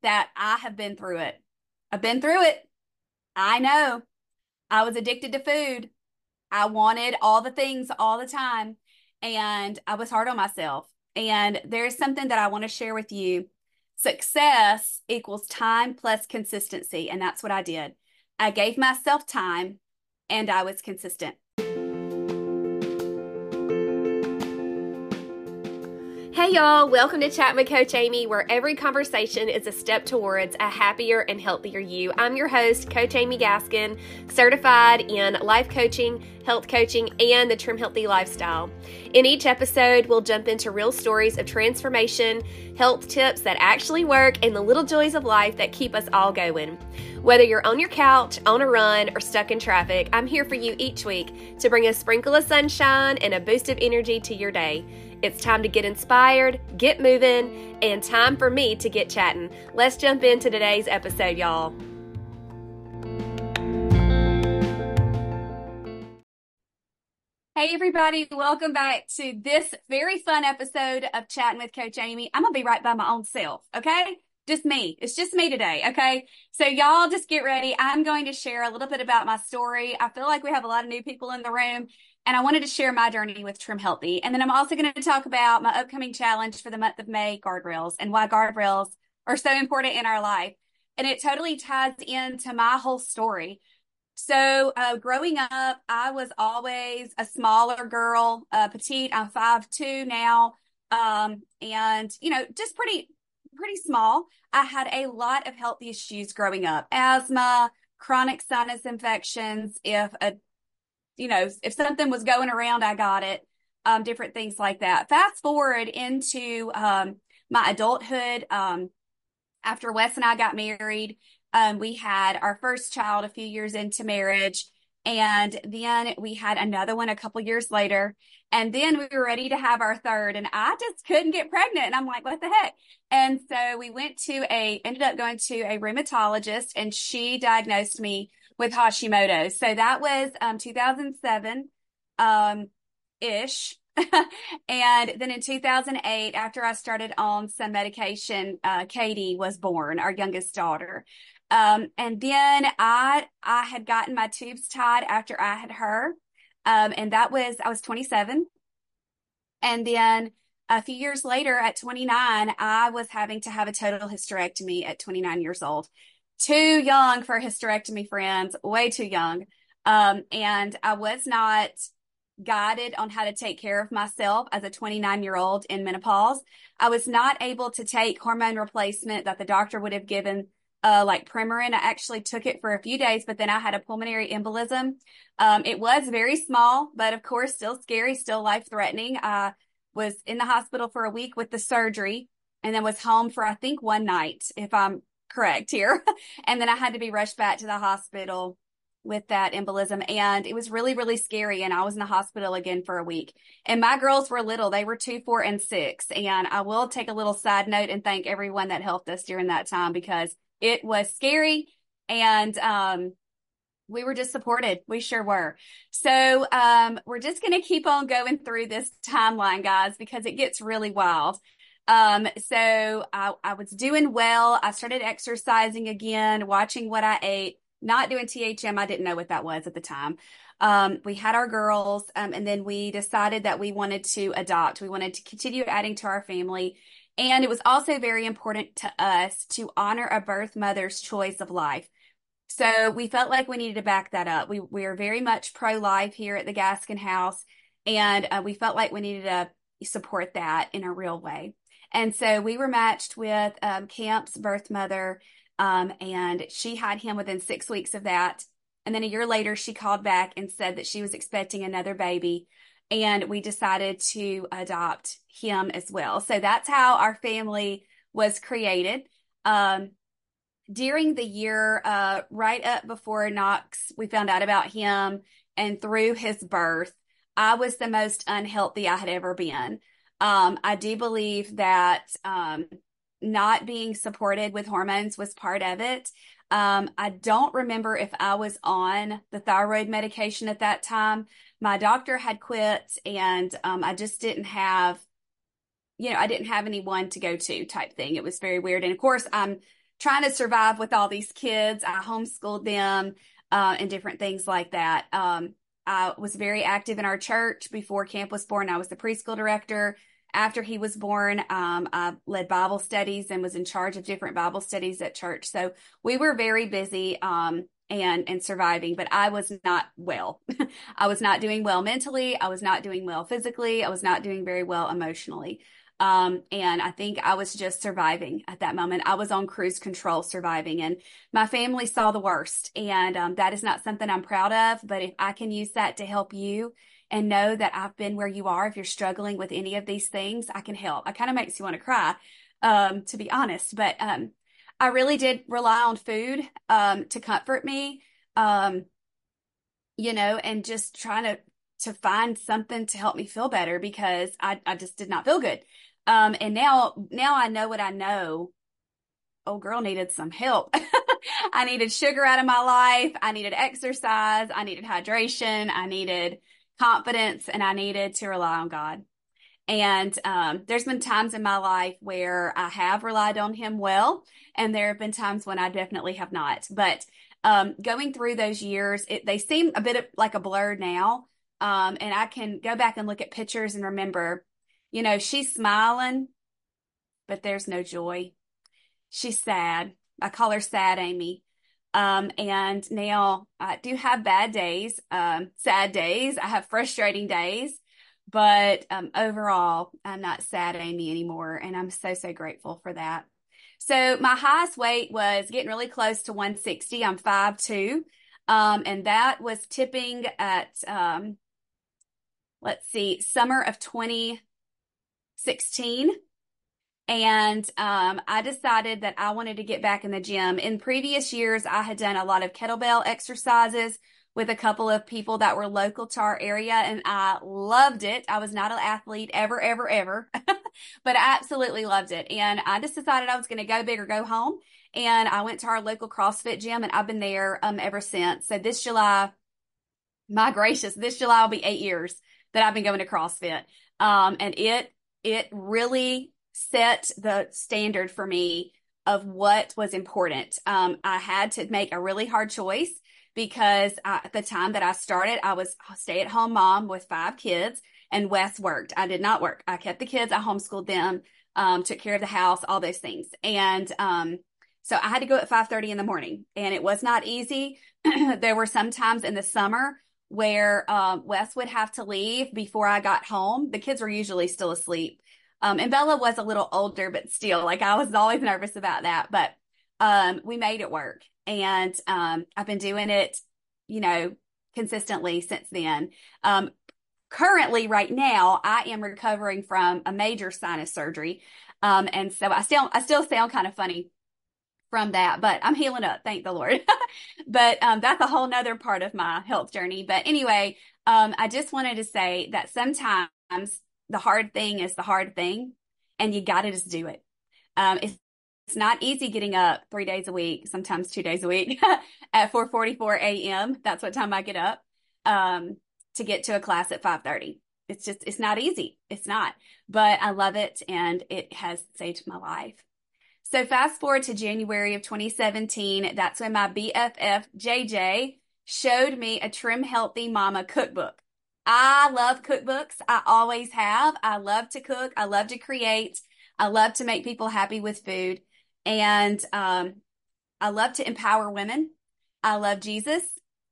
that I have been through it. I've been through it. I know. I was addicted to food. I wanted all the things all the time, and I was hard on myself. And there's something that I want to share with you. Success equals time plus consistency. And that's what I did. I gave myself time and I was consistent. Hey y'all, welcome to Chat with Coach Amy, where every conversation is a step towards a happier and healthier you. I'm your host, Coach Amy Gaskin, certified in life coaching, health coaching, and the Trim Healthy lifestyle. In each episode, we'll jump into real stories of transformation, health tips that actually work, and the little joys of life that keep us all going. Whether you're on your couch, on a run, or stuck in traffic, I'm here for you each week to bring a sprinkle of sunshine and a boost of energy to your day. It's time to get inspired, get moving, and time for me to get chatting. Let's jump into today's episode, y'all. Hey, everybody, welcome back to this very fun episode of Chatting with Coach Amy. I'm going to be right by my own self, okay? Just me. It's just me today, okay? So y'all just get ready. I'm going to share a little bit about my story. I feel like we have a lot of new people in the room, and I wanted to share my journey with Trim Healthy. And then I'm also going to talk about my upcoming challenge for the month of May, guardrails, and why guardrails are so important in our life. And it totally ties into my whole story. So, growing up, I was always a smaller girl, petite. I'm 5'2" now. And just pretty small. I had a lot of health issues growing up, asthma, chronic sinus infections. If something was going around, I got it. Different things like that. Fast forward into, my adulthood, after Wes and I got married. We had our first child a few years into marriage, and then we had another one a couple years later, and then we were ready to have our third, and I just couldn't get pregnant. And I'm like, what the heck? And so we ended up going to a rheumatologist, and she diagnosed me with Hashimoto's. So that was 2007 ish. And then in 2008, after I started on some medication, Katie was born, our youngest daughter. And then I had gotten my tubes tied after I had her. And I was 27. And then a few years later at 29, I was having to have a total hysterectomy at 29 years old. Too young for a hysterectomy, friends, way too young. And I was not guided on how to take care of myself as a 29-year-old in menopause. I was not able to take hormone replacement that the doctor would have given, like Premarin. I actually took it for a few days, but then I had a pulmonary embolism. It was very small, but of course, still scary, still life-threatening. I was in the hospital for a week with the surgery and then was home for, I think, one night, if I'm correct here. And then I had to be rushed back to the hospital with that embolism. And it was really, really scary. And I was in the hospital again for a week. And my girls were little. They were 2, 4, and 6. And I will take a little side note and thank everyone that helped us during that time, because it was scary. And we were just supported. We sure were. So we're just going to keep on going through this timeline, guys, because it gets really wild. So I was doing well. I started exercising again, watching what I ate, not doing THM. I didn't know what that was at the time. We had our girls, and then we decided that we wanted to adopt. We wanted to continue adding to our family. And it was also very important to us to honor a birth mother's choice of life. So we felt like we needed to back that up. We are very much pro-life here at the Gaskin House, and we felt like we needed to support that in a real way. And so we were matched with Camp's birth mother, and she had him within 6 weeks of that. And then a year later, she called back and said that she was expecting another baby, and we decided to adopt him as well. So that's how our family was created. During the year, right up before Knox, we found out about him, and through his birth, I was the most unhealthy I had ever been. I do believe that not being supported with hormones was part of it. I don't remember if I was on the thyroid medication at that time. My doctor had quit, and I just didn't have, I didn't have anyone to go to type thing. It was very weird. And of course, I'm trying to survive with all these kids. I homeschooled them, and different things like that. I was very active in our church before Camp was born. I was the preschool director. After he was born, I led Bible studies and was in charge of different Bible studies at church. So we were very busy, and surviving, but I was not well. I was not doing well mentally. I was not doing well physically. I was not doing very well emotionally. And I think I was just surviving at that moment. I was on cruise control surviving, and my family saw the worst. And that is not something I'm proud of, but if I can use that to help you and know that I've been where you are, if you're struggling with any of these things, I can help. It kind of makes you want to cry, to be honest. But I really did rely on food to comfort me, um, and just trying to find something to help me feel better because I just did not feel good. And now I know what I know. Old girl needed some help. I needed sugar out of my life. I needed exercise. I needed hydration. I needed confidence, and I needed to rely on God. And there's been times in my life where I have relied on him well, and there have been times when I definitely have not. But going through those years, they seem a bit like a blur now. And I can go back and look at pictures and remember, she's smiling, but there's no joy. She's sad. I call her Sad Amy. And now I do have bad days, sad days. I have frustrating days. But overall, I'm not sad Amy anymore. And I'm so, so grateful for that. So my highest weight was getting really close to 160. I'm 5'2". And that was tipping at, let's see, summer of 2016. And I decided that I wanted to get back in the gym. In previous years, I had done a lot of kettlebell exercises with a couple of people that were local to our area, and I loved it. I was not an athlete ever, ever, ever, but I absolutely loved it. And I just decided I was going to go big or go home. And I went to our local CrossFit gym, and I've been there ever since. So this July, my gracious, this July will be 8 years that I've been going to CrossFit. And it really set the standard for me of what was important. I had to make a really hard choice because at the time that I started, I was a stay-at-home mom with 5 kids, and Wes worked. I did not work. I kept the kids. I homeschooled them, took care of the house, all those things. And so I had to go at 5:30 in the morning, and it was not easy. There were some times in the summer where Wes would have to leave before I got home. The kids were usually still asleep. And Bella was a little older, but still, like I was always nervous about that. But we made it work. And I've been doing it, consistently since then. Currently, right now, I am recovering from a major sinus surgery. And so I still sound kind of funny from that, but I'm healing up, thank the Lord. But that's a whole nother part of my health journey. But anyway, I just wanted to say that sometimes the hard thing is the hard thing, and you got to just do it. It's not easy getting up 3 days a week, sometimes 2 days a week at 4:44 a.m. That's what time I get up to get to a class at 5:30. It's not easy. It's not, but I love it, and it has saved my life. So fast forward to January of 2017. That's when my BFF JJ showed me a Trim Healthy Mama cookbook. I love cookbooks. I always have. I love to cook. I love to create. I love to make people happy with food. And I love to empower women. I love Jesus.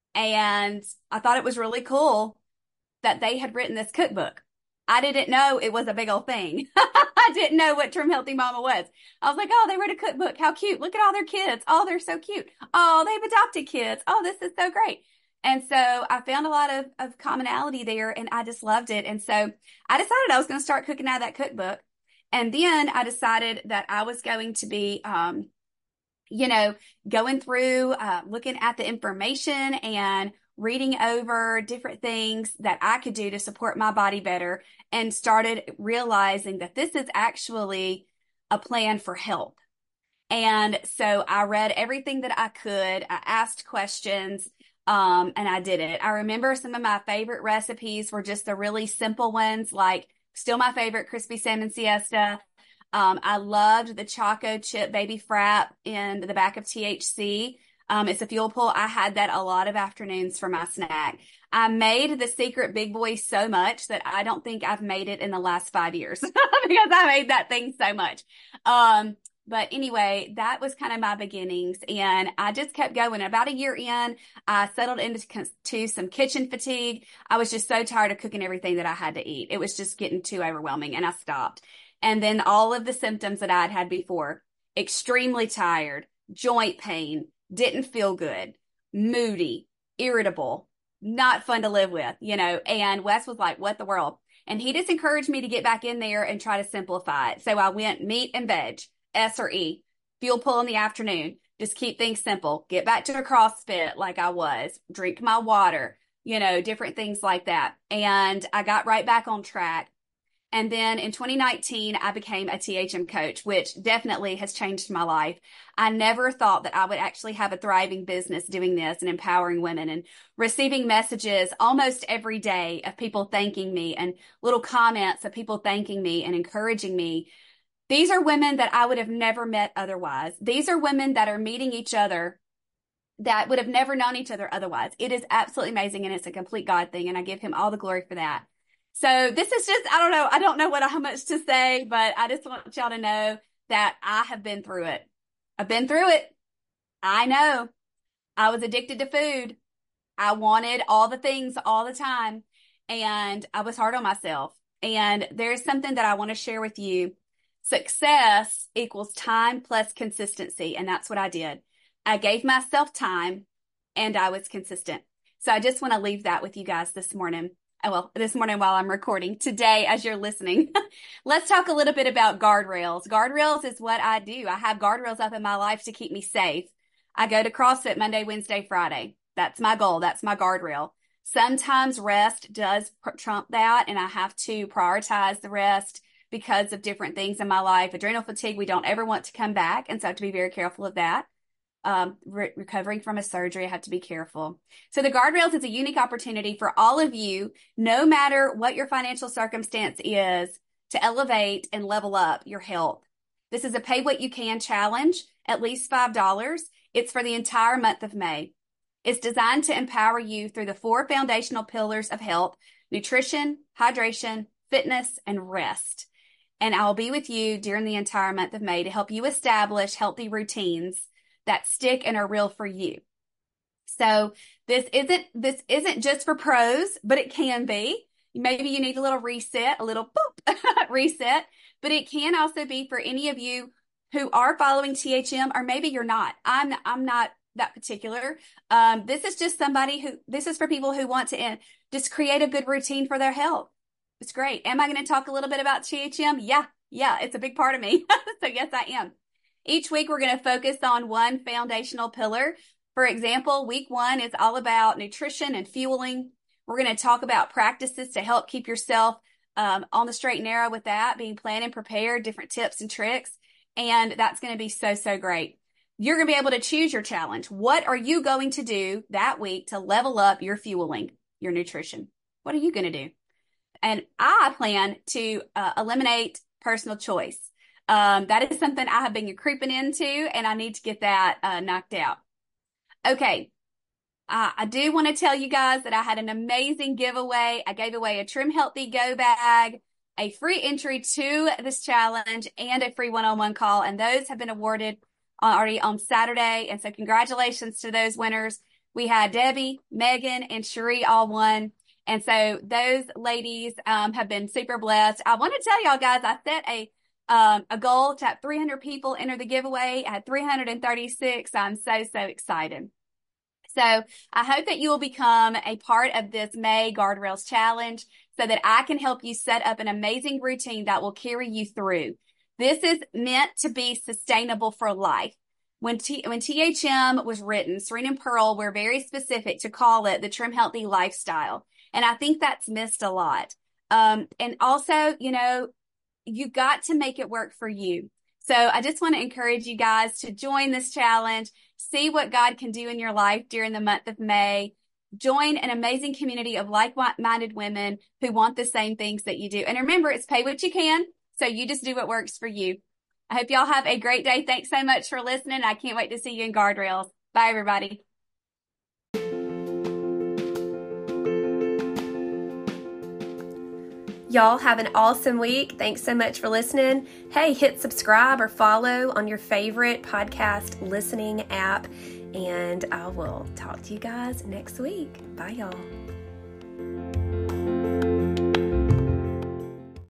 And I thought it was really cool that they had written this cookbook. I didn't know it was a big old thing. I didn't know what Trim Healthy Mama was. I was like, oh, they wrote a cookbook. How cute. Look at all their kids. Oh, they're so cute. Oh, they've adopted kids. Oh, this is so great. And so I found a lot of commonality there, and I just loved it. And so I decided I was going to start cooking out of that cookbook. And then I decided that I was going to be, going through, looking at the information and reading over different things that I could do to support my body better, and started realizing that this is actually a plan for health. And so I read everything that I could. I asked questions, and I did it. I remember some of my favorite recipes were just the really simple ones, like still my favorite crispy salmon siesta. I loved the Choco Chip Baby Frap in the back of THC. It's a fuel pull. I had that a lot of afternoons for my snack. I made the secret big boy so much that I don't think I've made it in the last 5 years because I made that thing so much. But anyway, that was kind of my beginnings, and I just kept going. About a year in, I settled into some kitchen fatigue. I was just so tired of cooking everything that I had to eat. It was just getting too overwhelming, and I stopped. And then all of the symptoms that I'd had before, extremely tired, joint pain, didn't feel good, moody, irritable, not fun to live with, and Wes was like, what the world? And he just encouraged me to get back in there and try to simplify it. So I went meat and veg, S or E, fuel pull in the afternoon, just keep things simple, get back to a CrossFit like I was, drink my water, different things like that. And I got right back on track. And then in 2019, I became a THM coach, which definitely has changed my life. I never thought that I would actually have a thriving business doing this and empowering women and receiving messages almost every day of people thanking me and little comments of people thanking me and encouraging me. These are women that I would have never met otherwise. These are women that are meeting each other that would have never known each other otherwise. It is absolutely amazing, and it's a complete God thing, and I give him all the glory for that. So this is just, I don't know how much to say, but I just want y'all to know that I have been through it. I've been through it. I know. I was addicted to food. I wanted all the things all the time, and I was hard on myself. And there's something that I want to share with you. Success equals time plus consistency, and that's what I did. I gave myself time, and I was consistent. So I just want to leave that with you guys this morning. Well, this morning while I'm recording, today as you're listening. Let's talk a little bit about guardrails. Guardrails is what I do. I have guardrails up in my life to keep me safe. I go to CrossFit Monday, Wednesday, Friday. That's my goal. That's my guardrail. Sometimes rest does trump that, and I have to prioritize the rest because of different things in my life. Adrenal fatigue, we don't ever want to come back, and so I have to be very careful of that. Recovering from a surgery, I have to be careful. So the guardrails is a unique opportunity for all of you, no matter what your financial circumstance is, to elevate and level up your health. This is a pay what you can challenge, at least $5. It's for the entire month of May. It's designed to empower you through the 4 foundational pillars of health: nutrition, hydration, fitness, and rest. And I'll be with you during the entire month of May to help you establish healthy routines that stick and are real for you. So this isn't just for pros, but it can be. Maybe you need a little reset, a little boop reset, but it can also be for any of you who are following THM, or maybe you're not. I'm not that particular. This is just this is for people who want to just create a good routine for their health. It's great. Am I going to talk a little bit about THM? Yeah, it's a big part of me. So yes, I am. Each week, we're going to focus on one foundational pillar. For example, week 1 is all about nutrition and fueling. We're going to talk about practices to help keep yourself on the straight and narrow with that, being planned and prepared, different tips and tricks. And that's going to be so, so great. You're going to be able to choose your challenge. What are you going to do that week to level up your fueling, your nutrition? What are you going to do? And I plan to eliminate personal choice. That is something I have been creeping into, and I need to get that knocked out. Okay. I do want to tell you guys that I had an amazing giveaway. I gave away a Trim Healthy Go bag, a free entry to this challenge, and a free one-on-one call. And those have been awarded already on Saturday. And so congratulations to those winners. We had Debbie, Megan, and Cherie all won. And so those ladies have been super blessed. I want to tell y'all guys, I set a goal to have 300 people enter the giveaway. I had 336. I'm so, so excited. So I hope that you will become a part of this May Guardrails Challenge so that I can help you set up an amazing routine that will carry you through. This is meant to be sustainable for life. When THM was written, Serena and Pearl were very specific to call it the Trim Healthy Lifestyle. And I think that's missed a lot. And also, you got to make it work for you. So I just want to encourage you guys to join this challenge, see what God can do in your life during the month of May. Join an amazing community of like-minded women who want the same things that you do. And remember, it's pay what you can. So you just do what works for you. I hope y'all have a great day. Thanks so much for listening. I can't wait to see you in Guardrails. Bye, everybody. Y'all have an awesome week. Thanks so much for listening. Hey, hit subscribe or follow on your favorite podcast listening app. And I will talk to you guys next week. Bye, y'all.